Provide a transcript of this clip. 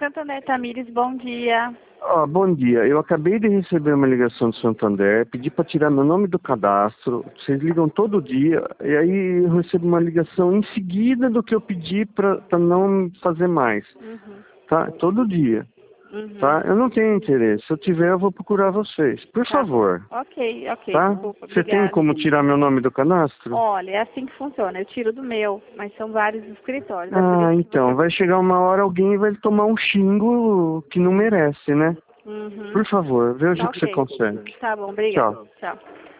Santander Tamires, bom dia. Bom dia. Eu acabei de receber uma ligação do Santander, pedi para tirar meu nome do cadastro. Vocês ligam todo dia e aí eu recebo uma ligação em seguida do que eu pedi para não fazer mais. Tá? Todo dia. Tá? Eu não tenho interesse. Se eu tiver, eu vou procurar vocês. Por favor. Ok, Tá? desculpa, Você tem obrigada. como tirar meu nome do cadastro? Olha, é assim que funciona. Eu tiro do meu, mas são vários escritórios. Então, vai chegar uma hora alguém vai tomar um xingo que não merece, né? Por favor, veja o que você consegue. Tá bom, obrigada. Tchau. Tchau.